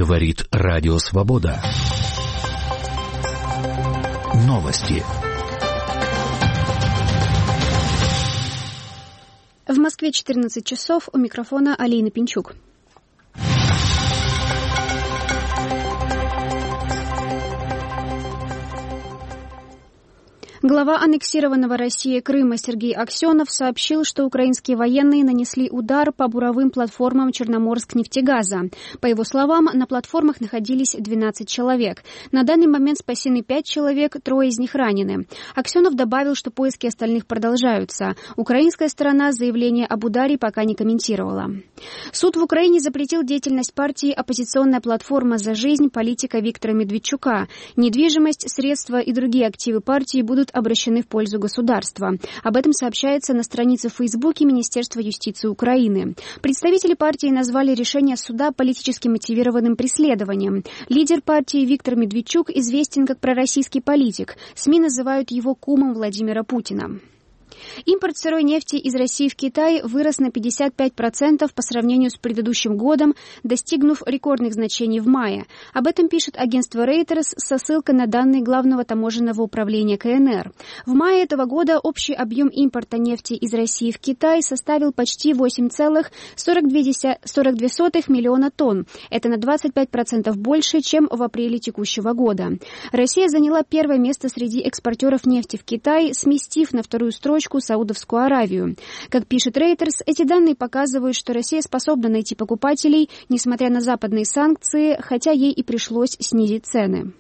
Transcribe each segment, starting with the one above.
Говорит Радио Свобода. Новости. В Москве 14 часов. У микрофона Алина Пинчук. Глава аннексированного Россией Крыма Сергей Аксенов сообщил, что украинские военные нанесли удар по буровым платформам Черноморскнефтегаза. По его словам, на платформах находились 12 человек. На данный момент спасены 5 человек, 3 из них ранены. Аксенов добавил, что поиски остальных продолжаются. Украинская сторона заявление об ударе пока не комментировала. Суд в Украине запретил деятельность партии «Оппозиционная платформа за жизнь» политика Виктора Медведчука. Недвижимость, средства и другие активы партии будут обращены в пользу государства. Об этом сообщается на странице в Фейсбуке Министерства юстиции Украины. Представители партии назвали решение суда политически мотивированным преследованием. Лидер партии Виктор Медведчук известен как пророссийский политик. СМИ называют его кумом Владимира Путина. Импорт сырой нефти из России в Китай вырос на 55% по сравнению с предыдущим годом, достигнув рекордных значений в мае. Об этом пишет агентство Reuters со ссылкой на данные Главного таможенного управления КНР. В мае этого года общий объем импорта нефти из России в Китай составил почти 8,42 миллиона тонн. Это на 25% больше, чем в апреле текущего года. Россия заняла первое место среди экспортеров нефти в Китай, сместив на вторую строчку Саудовскую Аравию. Как пишет Reuters, эти данные показывают, что Россия способна найти покупателей, несмотря на западные санкции, хотя ей и пришлось снизить цены.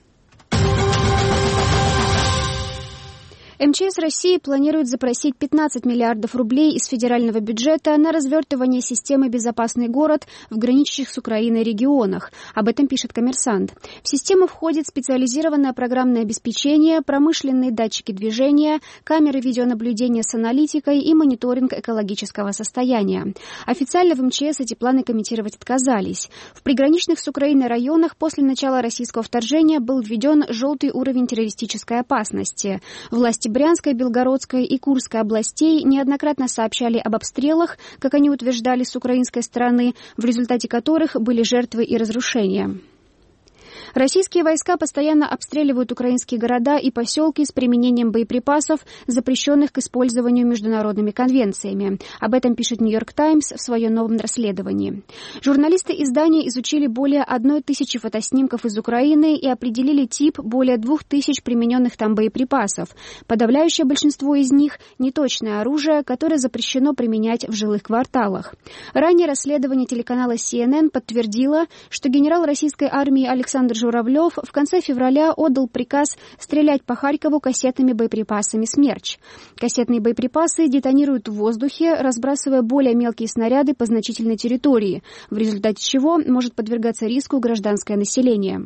МЧС России планирует запросить 15 миллиардов рублей из федерального бюджета на развертывание системы «Безопасный город» в граничащих с Украиной регионах. Об этом пишет «Коммерсант». В систему входит специализированное программное обеспечение, промышленные датчики движения, камеры видеонаблюдения с аналитикой и мониторинг экологического состояния. Официально в МЧС эти планы комментировать отказались. В приграничных с Украиной районах после начала российского вторжения был введен желтый уровень террористической опасности. Власти Брянской, Белгородской и Курской областей неоднократно сообщали об обстрелах, как они утверждали, с украинской стороны, в результате которых были жертвы и разрушения. Российские войска постоянно обстреливают украинские города и поселки с применением боеприпасов, запрещенных к использованию международными конвенциями. Об этом пишет «Нью-Йорк Таймс» в своем новом расследовании. Журналисты издания изучили более 1000 фотоснимков из Украины и определили тип более 2000 примененных там боеприпасов. Подавляющее большинство из них – неточное оружие, которое запрещено применять в жилых кварталах. Ранее расследование телеканала CNN подтвердило, что генерал российской армии Александр Журавлев в конце февраля отдал приказ стрелять по Харькову кассетными боеприпасами «Смерч». Кассетные боеприпасы детонируют в воздухе, разбрасывая более мелкие снаряды по значительной территории, в результате чего может подвергаться риску гражданское население.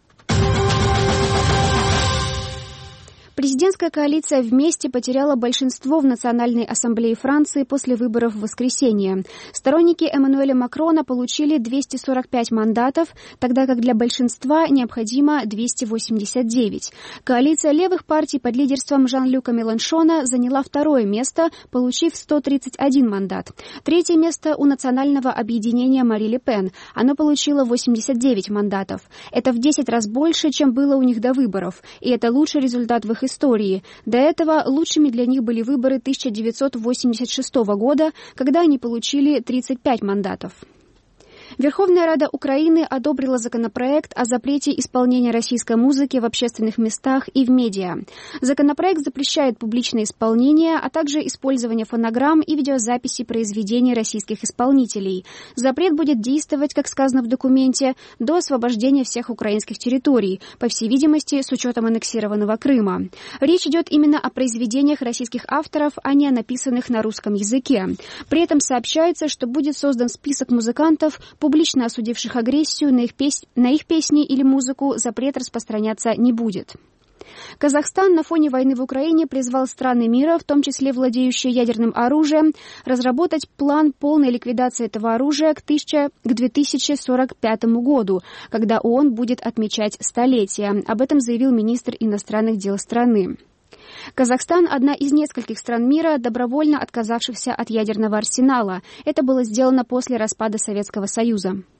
Президентская коалиция «Вместе» потеряла большинство в Национальной ассамблее Франции после выборов в воскресенье. Сторонники Эммануэля Макрона получили 245 мандатов, тогда как для большинства необходимо 289. Коалиция левых партий под лидерством Жан-Люка Меланшона заняла второе место, получив 131 мандат. Третье место у национального объединения Мари Ле Пен. Оно получило 89 мандатов. Это в 10 раз больше, чем было у них до выборов. И это лучший результат в их истории. До этого лучшими для них были выборы 1986 года, когда они получили 35 мандатов. Верховная Рада Украины одобрила законопроект о запрете исполнения российской музыки в общественных местах и в медиа. Законопроект запрещает публичное исполнение, а также использование фонограмм и видеозаписи произведений российских исполнителей. Запрет будет действовать, как сказано в документе, до освобождения всех украинских территорий, по всей видимости, с учетом аннексированного Крыма. Речь идет именно о произведениях российских авторов, а не о написанных на русском языке. При этом сообщается, что будет создан список музыкантов, публично осудивших агрессию, на их песни или музыку запрет распространяться не будет. Казахстан на фоне войны в Украине призвал страны мира, в том числе владеющие ядерным оружием, разработать план полной ликвидации этого оружия к 2045 году, когда ООН будет отмечать столетие. Об этом заявил министр иностранных дел страны. Казахстан – одна из нескольких стран мира, добровольно отказавшихся от ядерного арсенала. Это было сделано после распада Советского Союза.